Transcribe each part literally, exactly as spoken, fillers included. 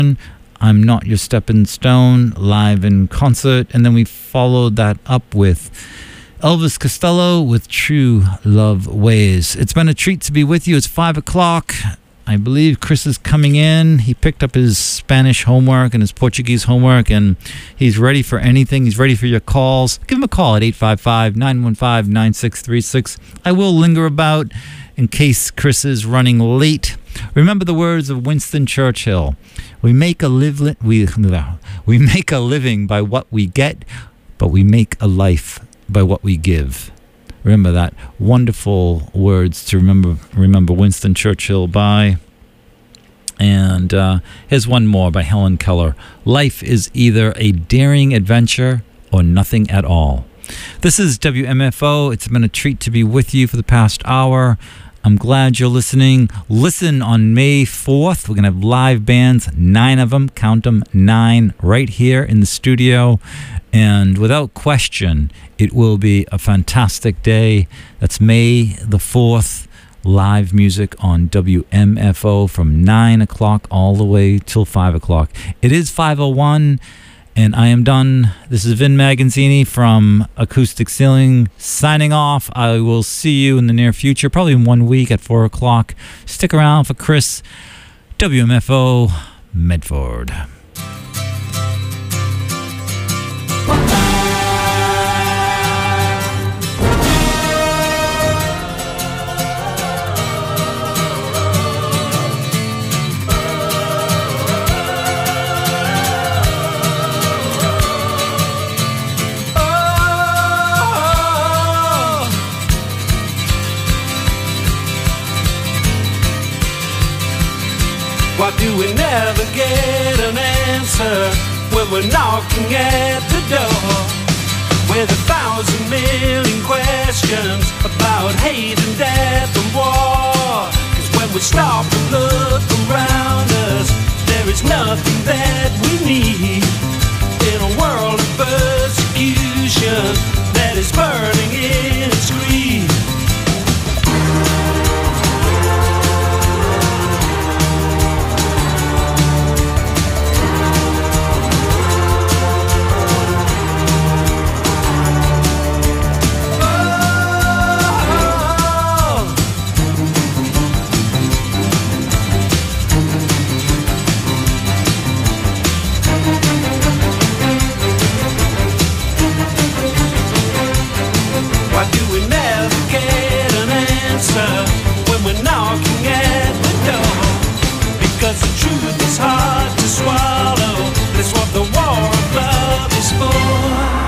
I'm Not Your Stepping Stone, live in concert. And then we followed that up with Elvis Costello with True Love Ways. It's been a treat to be with you. It's five o'clock. I believe Chris is coming in. He picked up his Spanish homework and his Portuguese homework, and he's ready for anything. He's ready for your calls. Give him a call at eight five five, nine one five, nine six three six. I will linger about in case Chris is running late. Remember the words of Winston Churchill. We make a live li- we we make a living by what we get, but we make a life by what we give. Remember that. Wonderful words to remember remember Winston Churchill by. And uh, here's one more by Helen Keller. Life is either a daring adventure or nothing at all. This is W M F O. It's been a treat to be with you for the past hour. I'm glad you're listening. Listen on May fourth. We're going to have live bands, nine of them, count them, nine, right here in the studio. And without question, it will be a fantastic day. That's May the fourth, live music on W M F O from nine o'clock all the way till five o'clock. It is five oh one. And I am done. This is Vin Magazzini from Acoustic Ceiling signing off. I will see you in the near future, probably in one week at four o'clock. Stick around for Chris. W M F O Medford. Why do we never get an answer when we're knocking at the door with a thousand million questions about hate and death and war? 'Cause when we stop and look around us, there is nothing that we need in a world of persecution that is burning in its greed. When we're knocking at the door, because the truth is hard to swallow. That's what the war of love is for.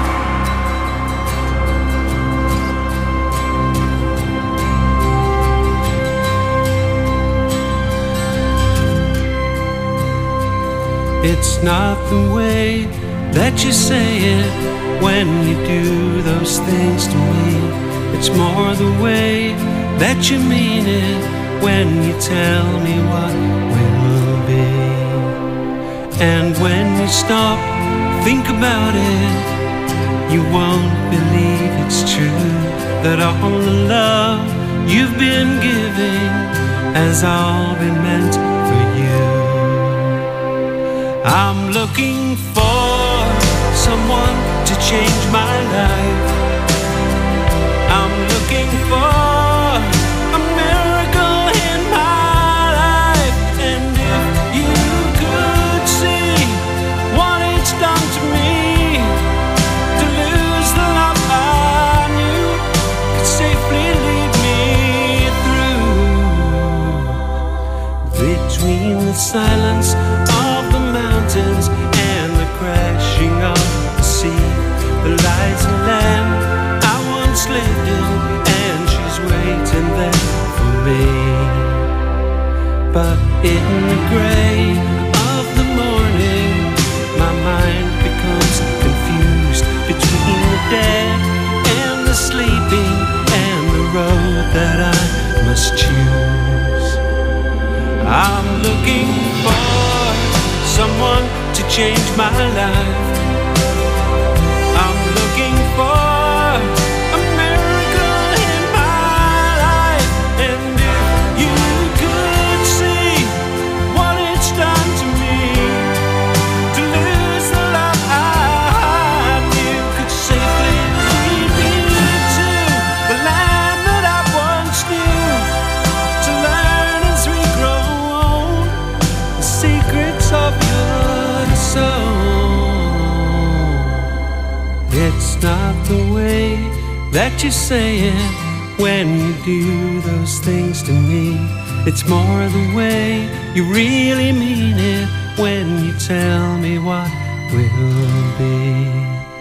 It's not the way that you say it when you do those things to me. It's more the way that you mean it when you tell me what will be. And when you stop, think about it, you won't believe it's true, that all the love you've been giving has all been meant for you. I'm looking for someone to change my life. I'm looking for a miracle in my life. And if you could see what it's done to me, to lose the love I knew could safely lead me through. Between the silence of the mountains and the crashing of the sea, there lies a land I once lived in, and she's waiting there for me. But in the gray of the morning, my mind becomes confused between the dead and the sleeping, and the road that I must choose. I'm looking for someone to change my life. I'm looking for a miracle in my life. And if you could see what it's done to me, of your soul. It's not the way that you say it when you do those things to me. It's more the way you really mean it when you tell me what will be.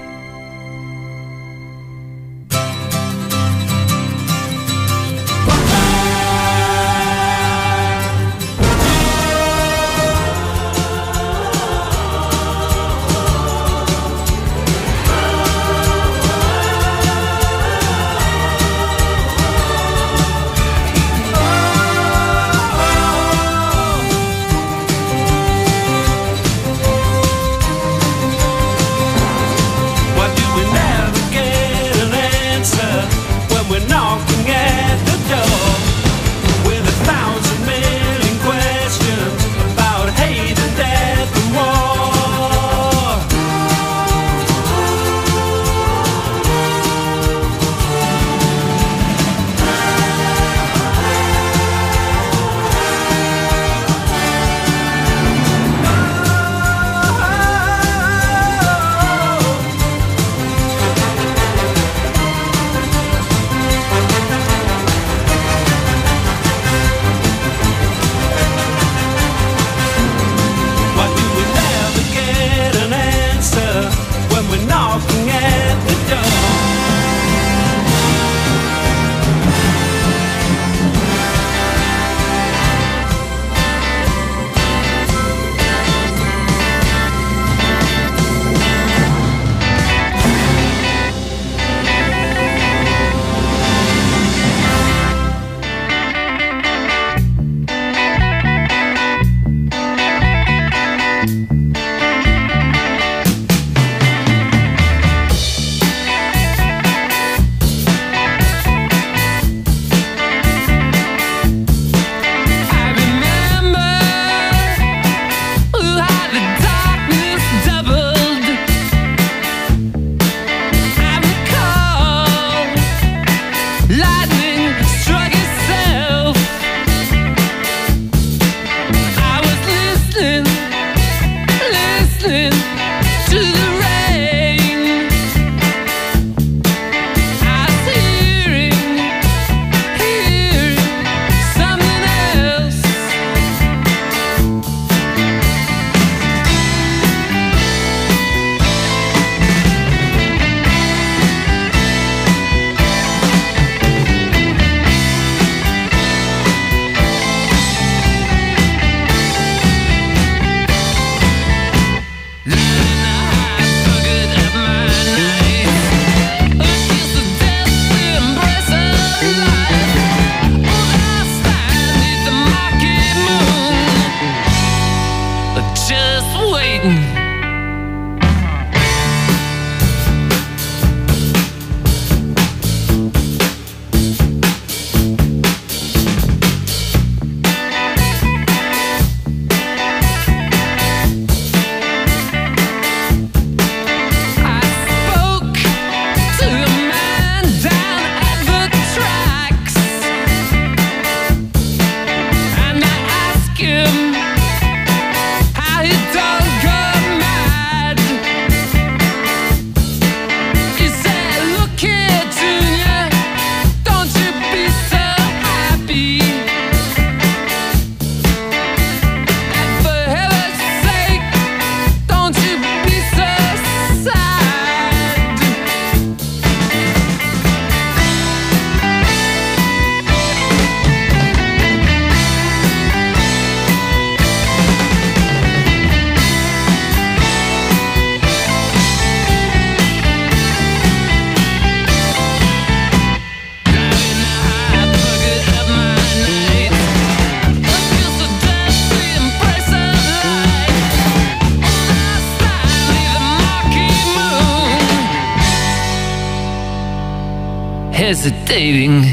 hesitating.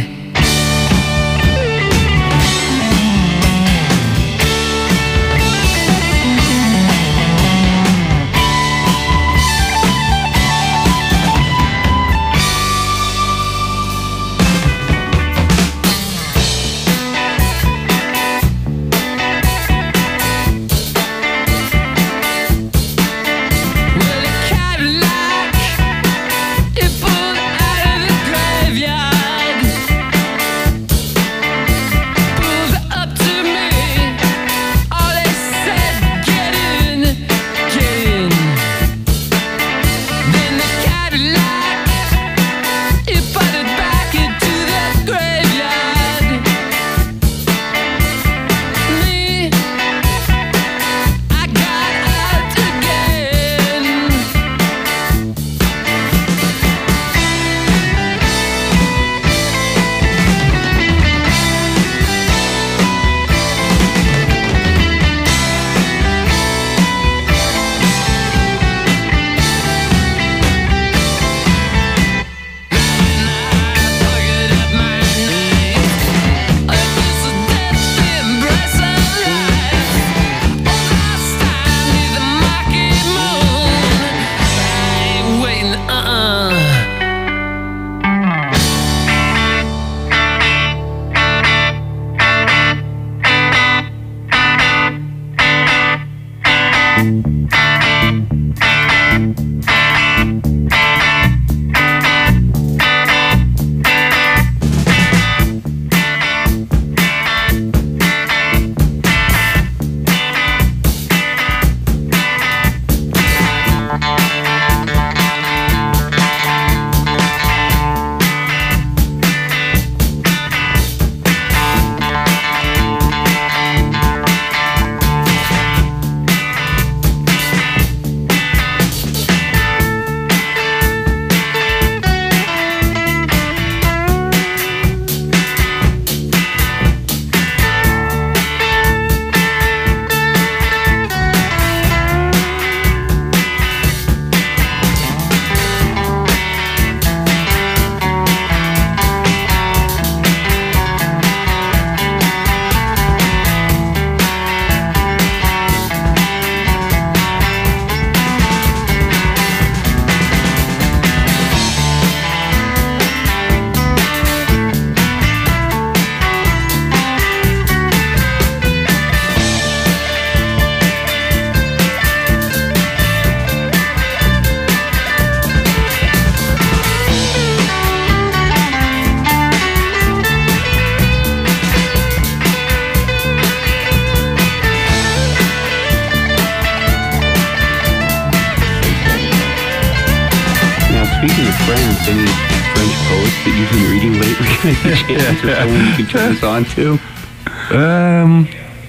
France, any French poets that you've been reading lately? Yeah, yeah. Someone you can turn us on to? Um,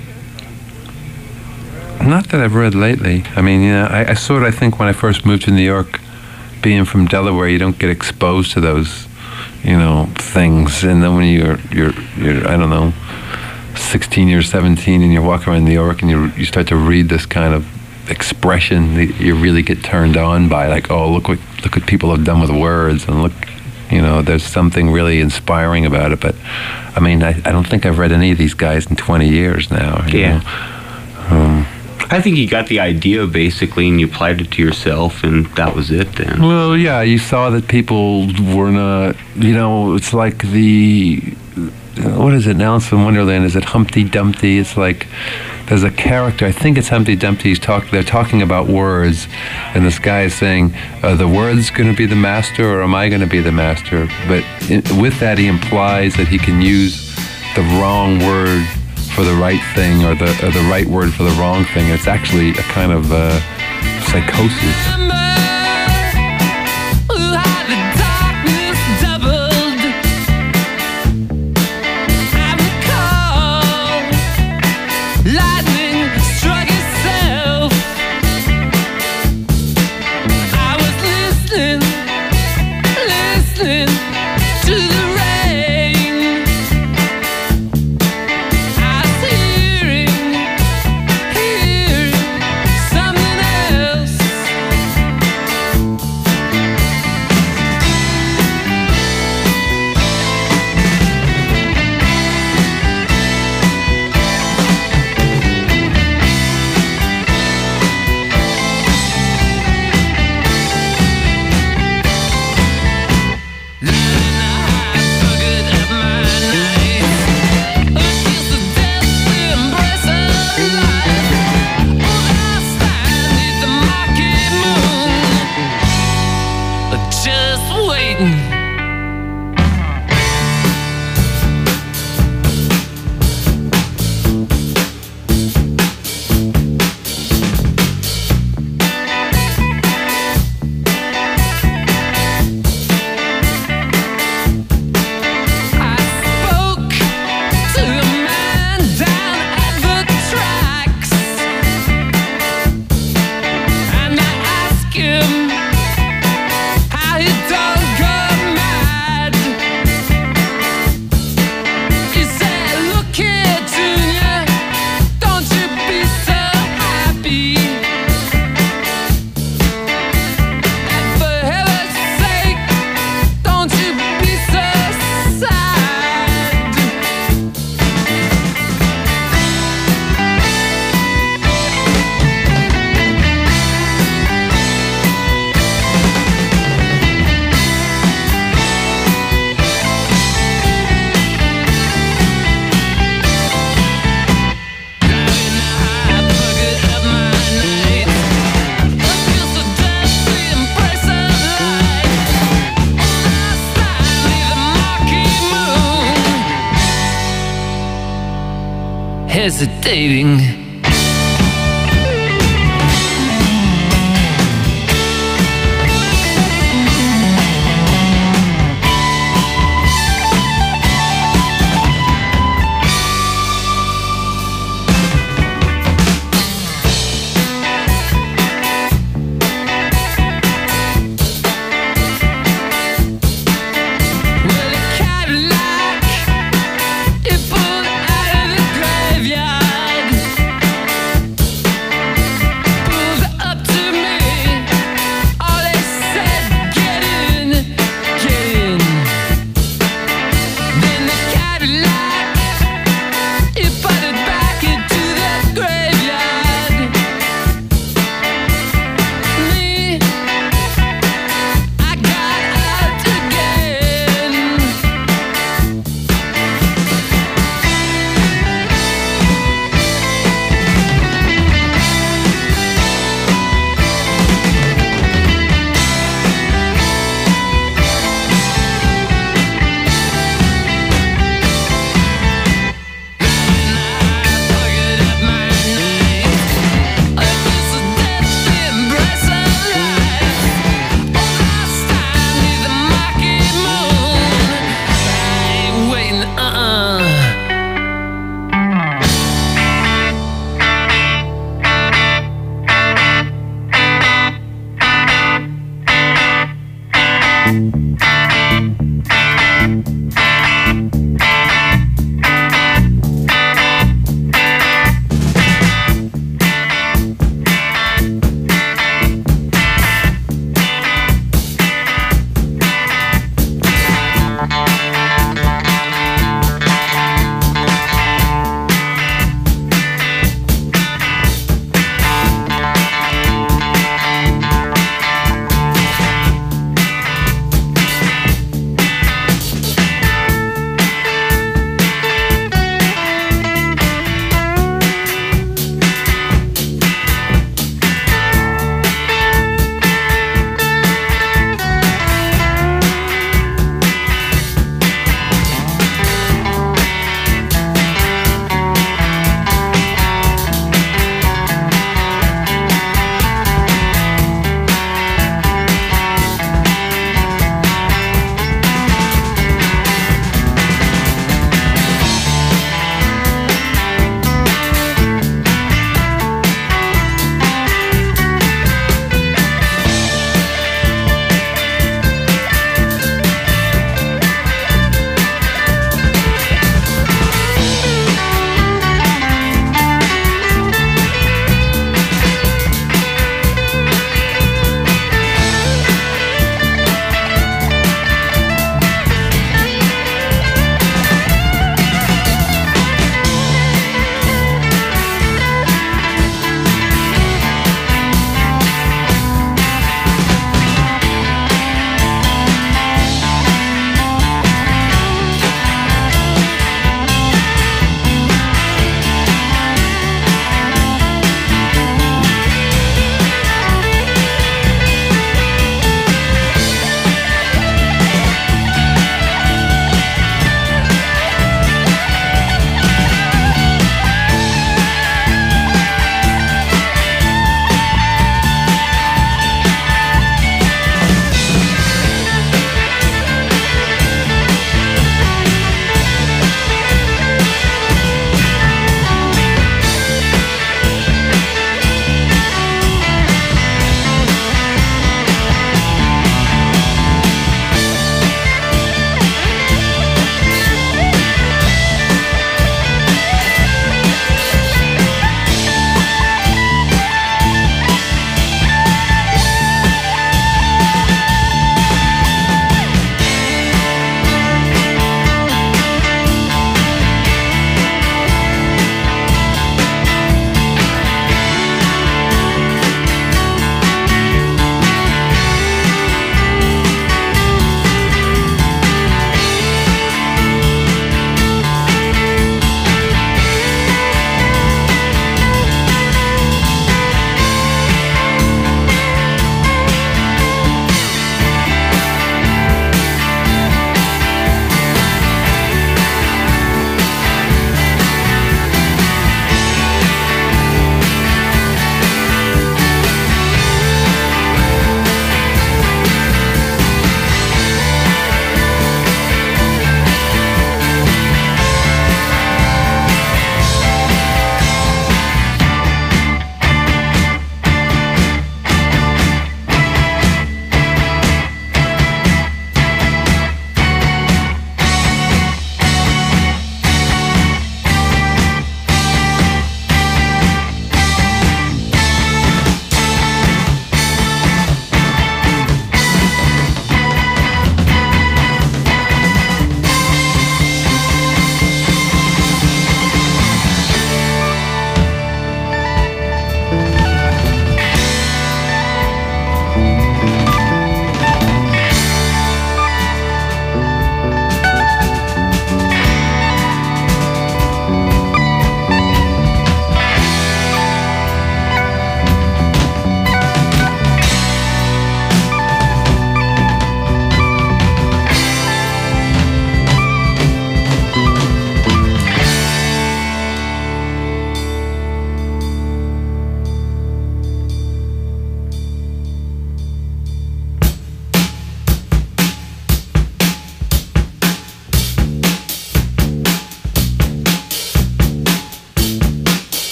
not that I've read lately. I mean, you know, I, I sort of, I think when I first moved to New York, being from Delaware, you don't get exposed to those, you know, things. And then when you're, you're, you're I don't know, sixteen or seventeen, and you're walking around New York, and you you start to read this kind of expression that you really get turned on by, like, oh, look what look what people have done with words, and look, you know, there's something really inspiring about it. But I mean, I, I don't think I've read any of these guys in twenty years now. You yeah. know? Um, I think you got the idea basically, and you applied it to yourself, and that was it then. Well, yeah, you saw that people were not, you know, it's like the, what is it, Alice in Wonderland? Is it Humpty Dumpty? It's like, there's a character, I think it's Humpty Dumpty, he's talk, they're talking about words, and this guy is saying, are the words going to be the master, or am I going to be the master? But in, with that, he implies that he can use the wrong word for the right thing, or the or the right word for the wrong thing. It's actually a kind of uh, psychosis. hesitating. Cadillac, it pulled out of the graveyard.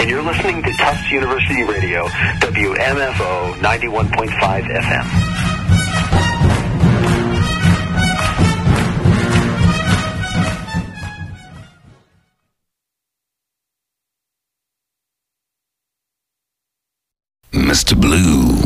and you're listening to Tufts University Radio, W M F O ninety-one point five F M. Mister Blue.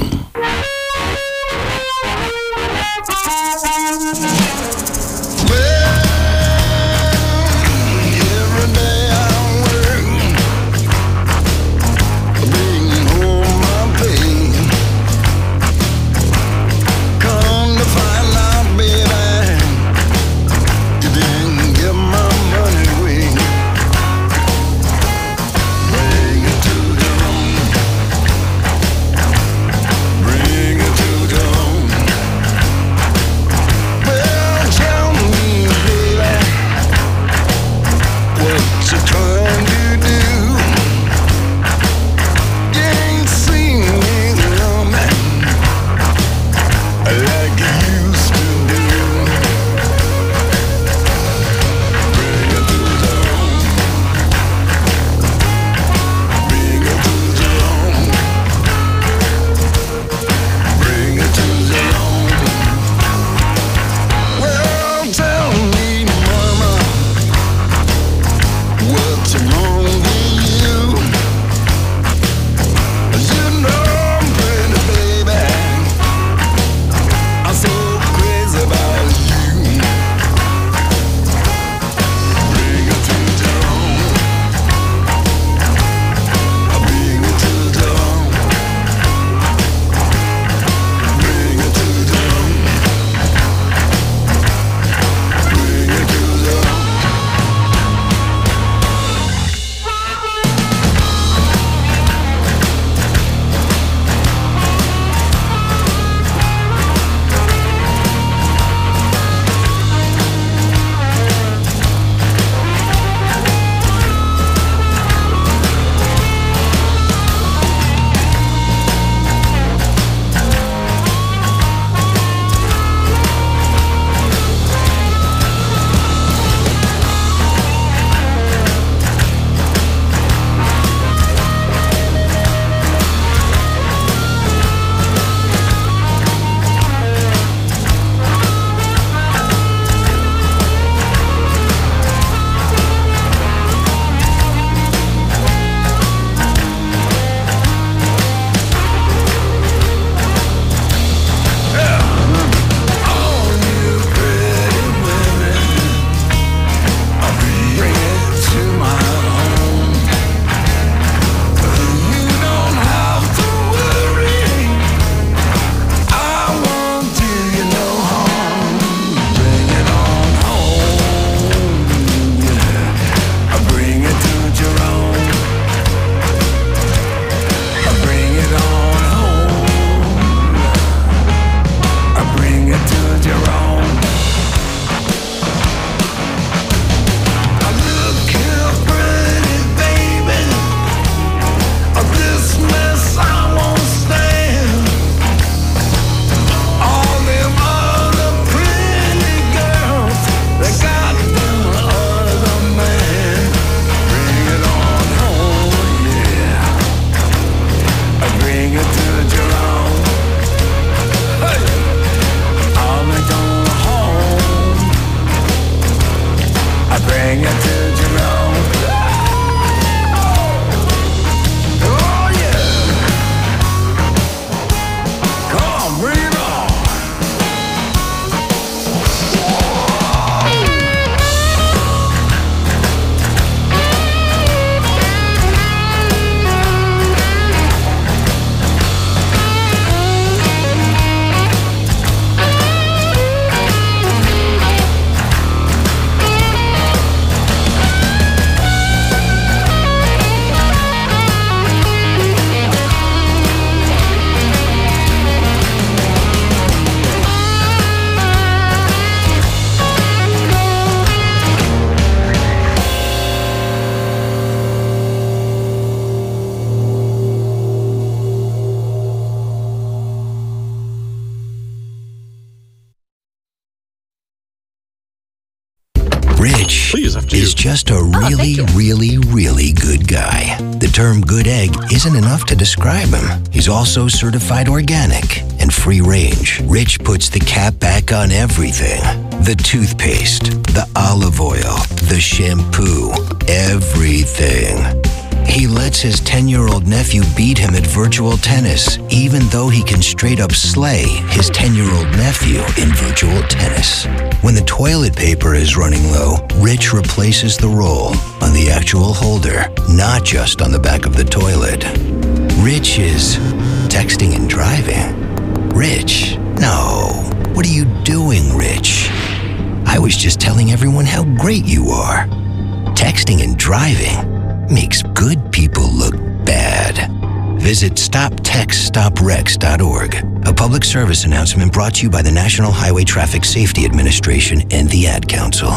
Rich Please, after you. is just a really, really, really good guy. The term good egg isn't enough to describe him. He's also certified organic and free range. Rich puts the cap back on everything. The toothpaste, the olive oil, the shampoo, everything. He lets his ten-year-old nephew beat him at virtual tennis, even though he can straight up slay his ten-year-old nephew in virtual tennis. When the toilet paper is running low, Rich replaces the roll on the actual holder, not just on the back of the toilet. Rich is texting and driving. Rich, no. What are you doing, Rich? I was just telling everyone how great you are. Texting and driving makes good people look bad. Visit stop text stop wrecks dot org. A public service announcement brought to you by the National Highway Traffic Safety Administration and the Ad Council.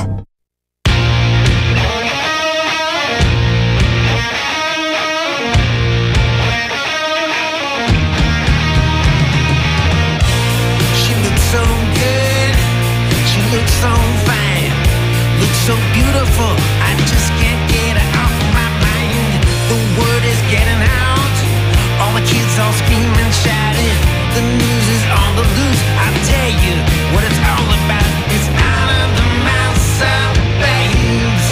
She looks so good, she looks so fine, looks so beautiful, I just can't get her off my mind. The word is getting out, all the kids all screaming, shouting, the news is on the loose. I tell you what it's all about, it's out of the mouths of babes.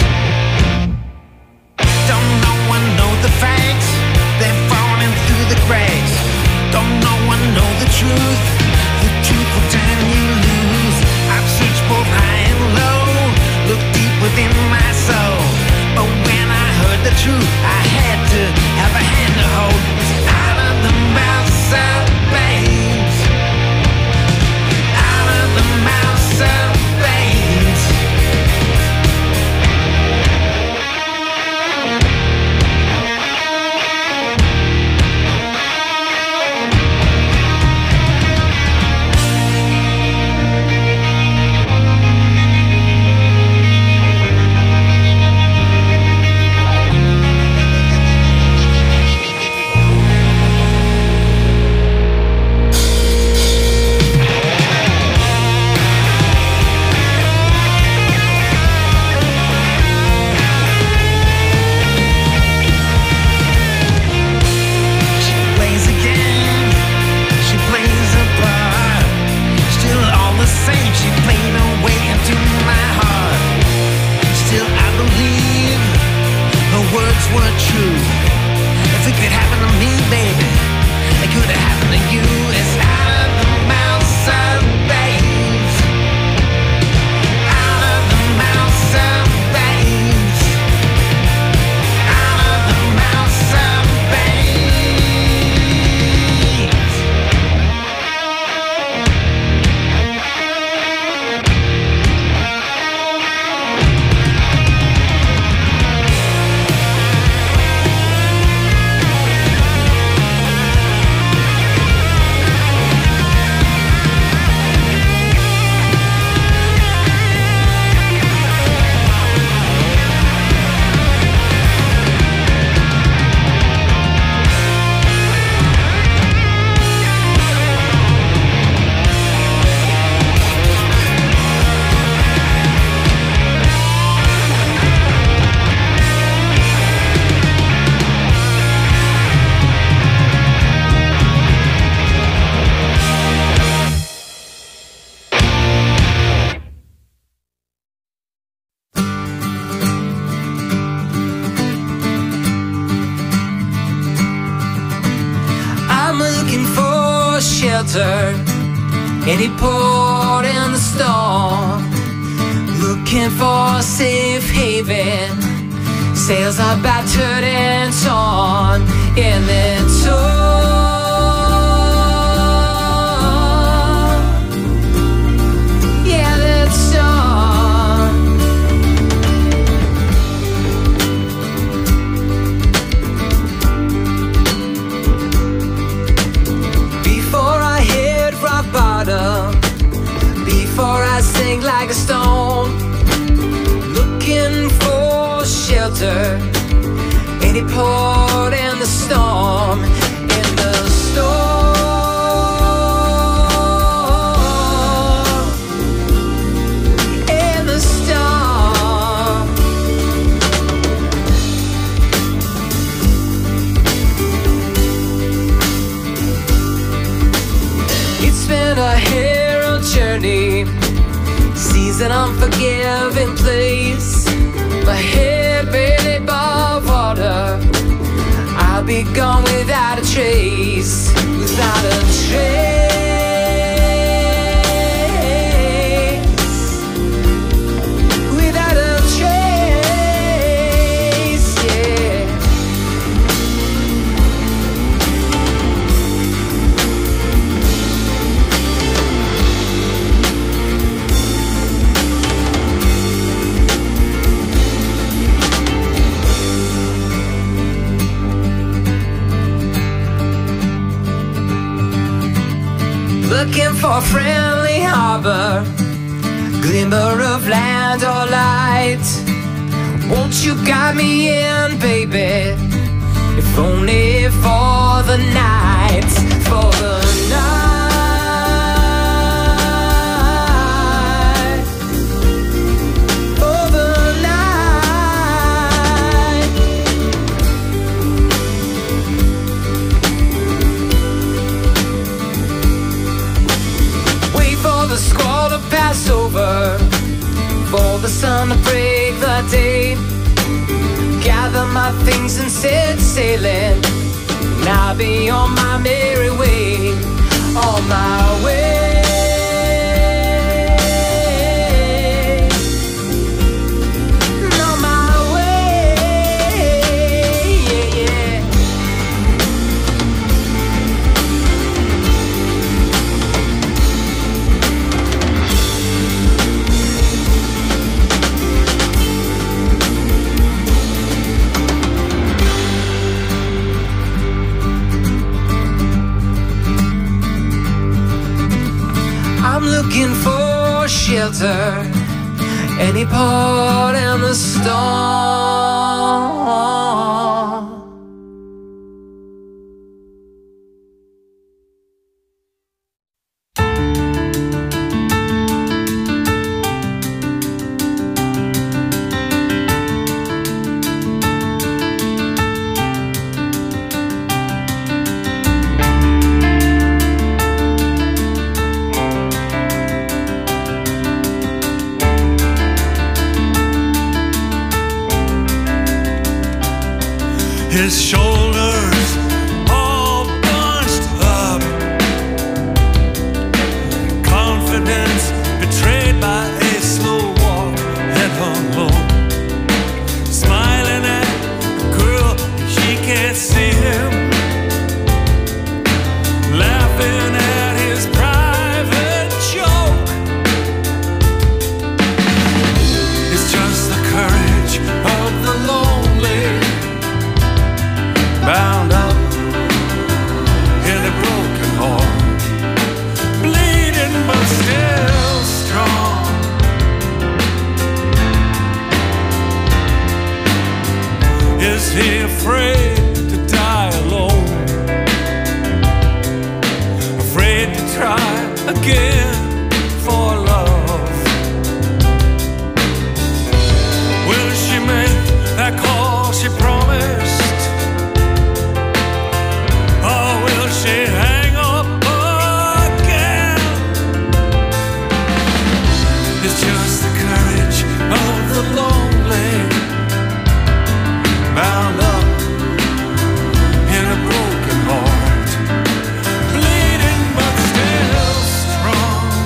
Don't no one know the facts, they're falling through the cracks. Don't no one know the truth, the truth will turn you loose. I've searched both high and low, looked deep within my soul, but when I heard the truth, I had to have a hand to hold. It's out of the mouths of babes, out of the mouths of babes. She plays a game, she plays a part, still all the same, she played her way into my heart. Still I believe her words were true. If it could happen to me, baby, it could have happened to you. It's out of the mouths of babes, out of the mouths of babes, out of the mouths of babes. I'm looking for shelter, any port in the storm. Looking for a safe haven, sails are battered and torn in the storm. Yeah, that storm. Before I hit rock bottom, before I sink like a stone, looking for shelter, any port in the storm, in the storm, in the storm. It's been a hero journey, seas an unforgiving place. My head barely above water, I'll be gone without a trace, without a trace, without a trace, yeah. Looking for a friendly harbor, glimmer of land or light. Won't you guide me in, baby? If only for the night, for the night, for the night. Wait for the squall to pass over, for the sun to break the day. Gather my things and set sailing, and I'll be on my merry way, on my way, on my way, yeah, yeah. I'm looking for shelter, any port in the storm. His shoulders all bunched up, confidence betrayed by a slow walk, head hung low, smiling at a girl she can't see him, laughing at his private joke. It's just the courage of the lonely, bound up in a broken heart, bleeding but still strong. Is he afraid to die alone? Afraid to try again for love? Will she make that call she promised? She hang up again? It's just the courage of the lonely, bound up in a broken heart, bleeding but still strong.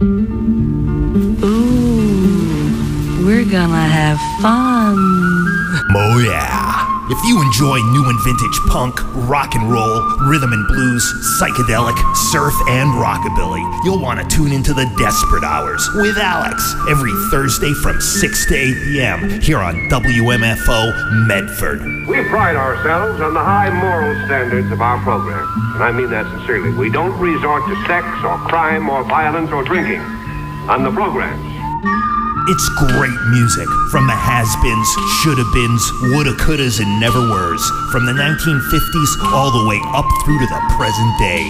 Ooh, we're gonna have fun. Oh yeah. If you enjoy new and vintage punk, rock and roll, rhythm and blues, psychedelic, surf, and rockabilly, you'll want to tune into the Desperate Hours with Alex every Thursday from six to eight p.m. here on W M F O Medford. We pride ourselves on the high moral standards of our program, and I mean that sincerely. We don't resort to sex or crime or violence or drinking on the programs. It's great music from the has-beens, shoulda-beens, woulda, couldas, and never-weres, from the nineteen fifties all the way up through to the present day.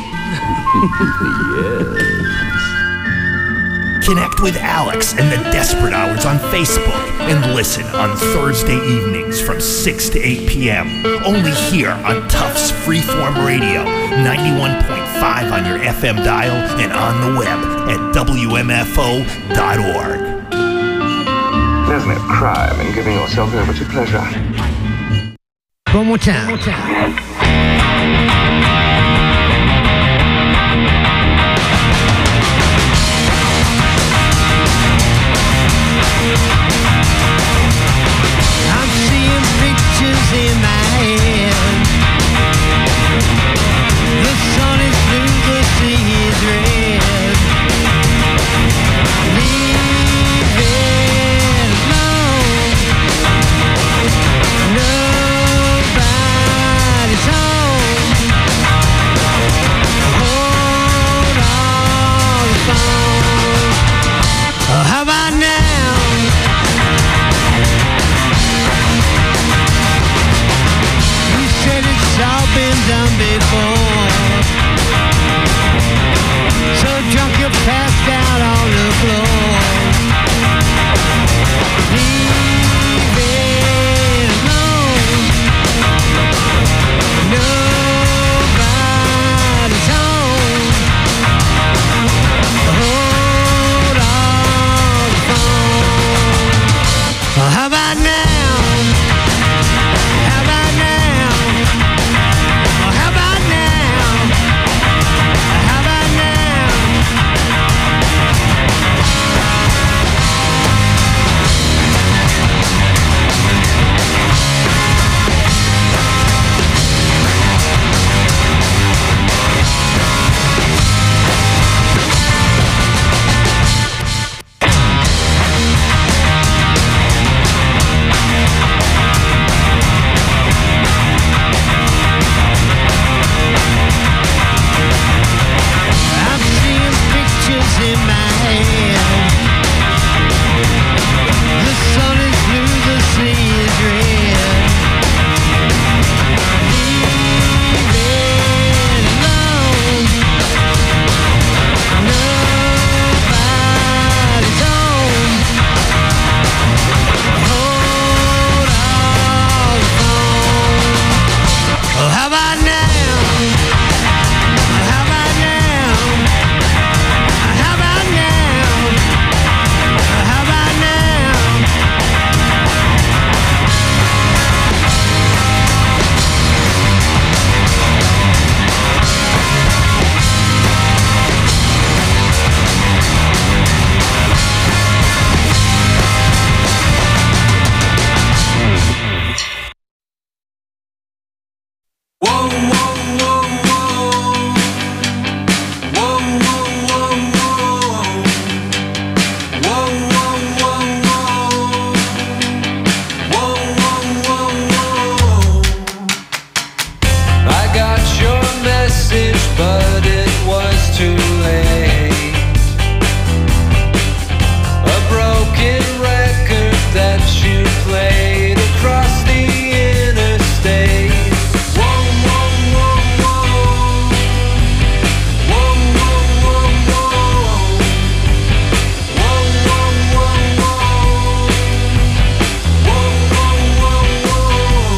Yes. Connect with Alex and the Desperate Hours on Facebook and listen on Thursday evenings from six to eight p.m. only here on Tufts Freeform Radio, ninety-one point five on your F M dial and on the web at W M F O dot org. There's no crime in giving yourself over to pleasure. One more time. One more time. I'm seeing pictures in my head. The sun is blue, the sea is red. Leave it alone. Nobody's home. Hold on the phone. Oh, how about now? You said it's all been done before. So drunk you passed out on the floor. Leave it alone. Nobody's home. Hold on the phone. Oh, how about now? How about now? Oh, how about now? How about now? I'm seeing pictures in my head. The sun is blue, the sea is red. Leave it alone. Nobody's home. Hold on the phone. Oh, how about now? How about now? How about now? How about now? I got your message, but it was too late. A broken record that you played across the interstate. Whoa, whoa, whoa, whoa. Whoa, whoa, whoa, whoa. Whoa, whoa, whoa, whoa. Whoa, whoa, whoa, whoa.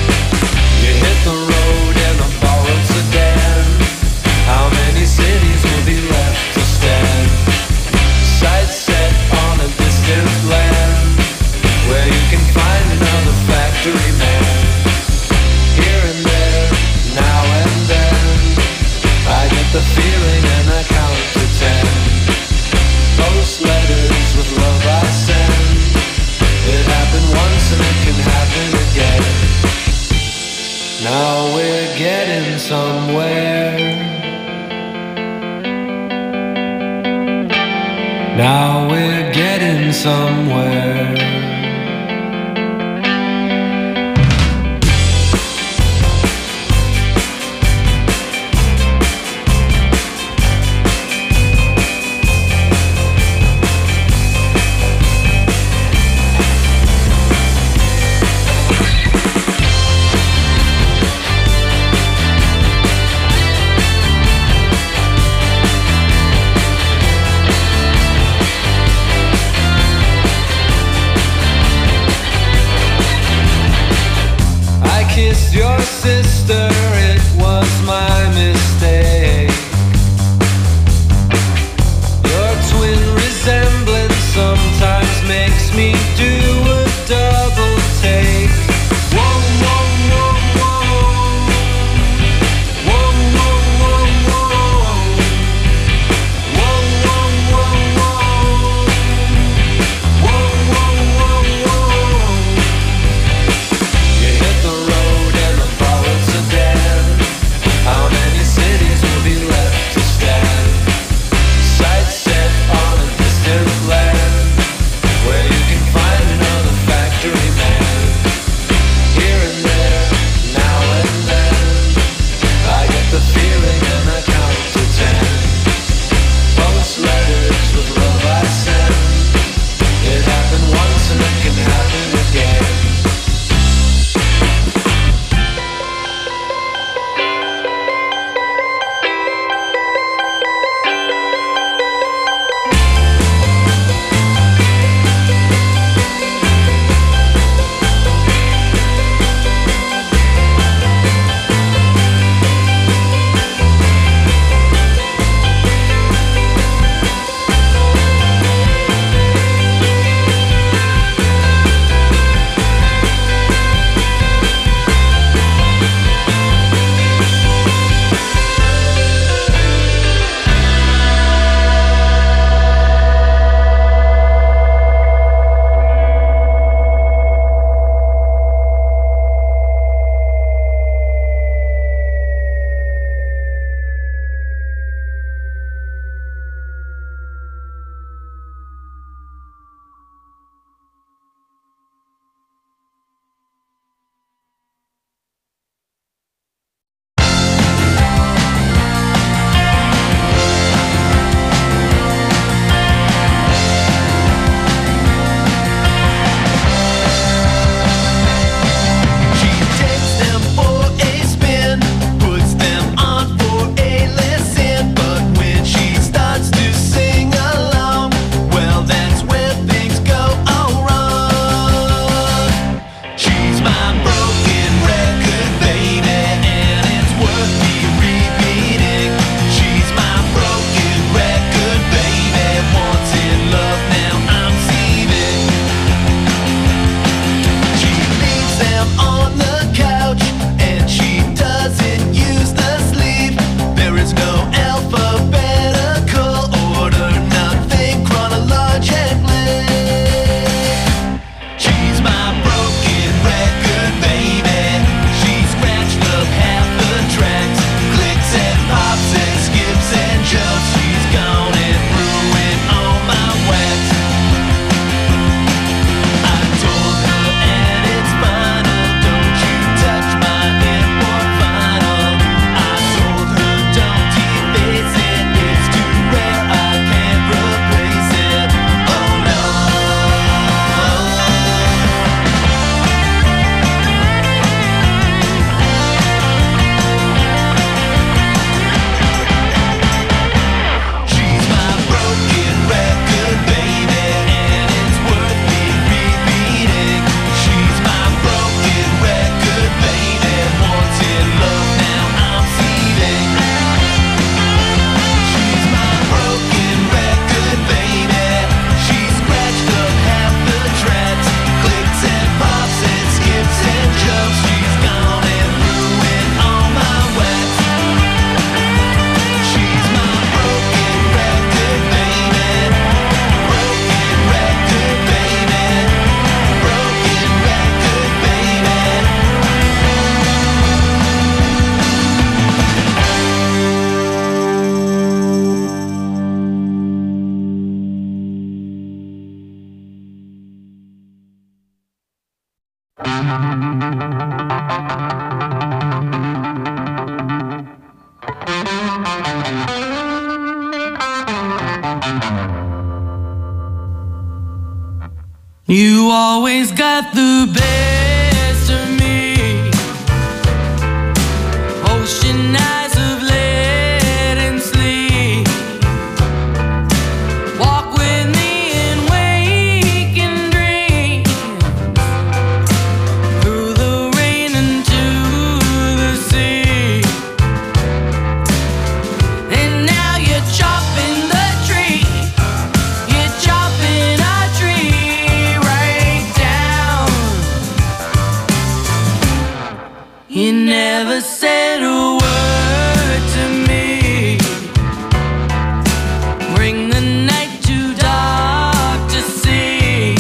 You hit the road in a borrowed sedan. How many cities somewhere. Now we're getting somewhere. always got the best of me. Ocean eyes of lead and sleep. Walk with me and wake and dream. Through the rain into the sea. And now you're chopping the tree. You're chopping a tree right down. You never said a word to me. Bring the night too dark to see.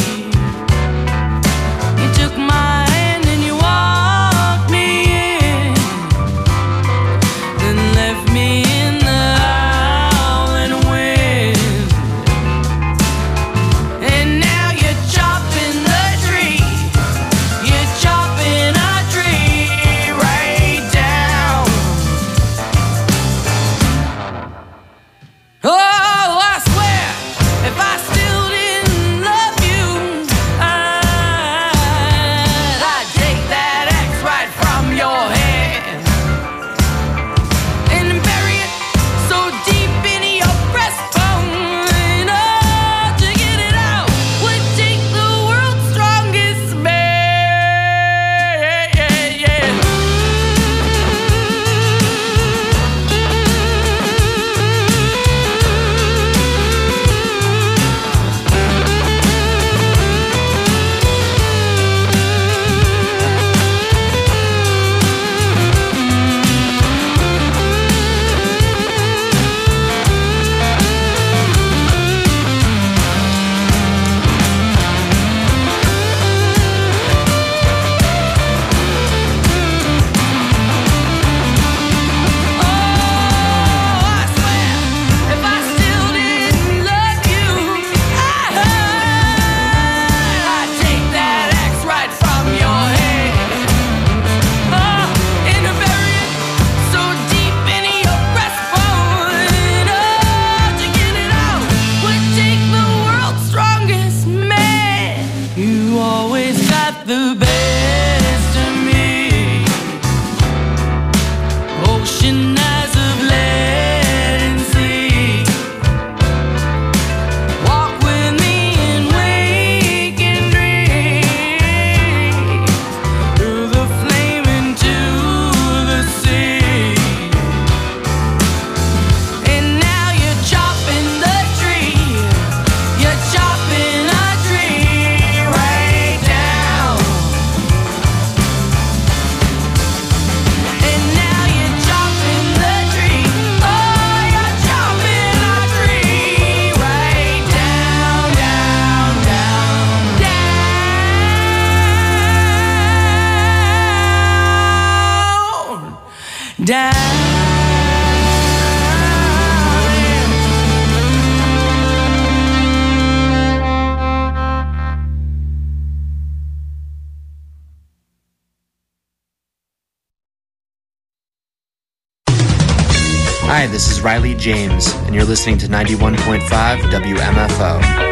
You took my hand and you walked me in. Then left me in the howling wind. And now you're chopping the tree. You're chopping a tree right down. Oh, I swear, if I still didn't love you, I'd, I'd take that axe right from your hand and bury it so deep into your breastbone. Oh, to get it out would take the world's strongest man. Yeah, yeah. If I still didn't love you, I'd, I'd take that axe right from your hand. Oh, and bury it so deep into your breastbone. Oh, to get it out would take the world's strongest man. You always got the best of me. Ocean eyes of lead and sleep. Walk with me and wake and dream. Through the flame into the sea. And now you're chopping the tree. You're chopping a tree right down. And now you're chopping the tree. Oh, you're chopping a tree right down, down, down, down, down. Hi, this is Riley James, and you're listening to ninety-one point five W M F O.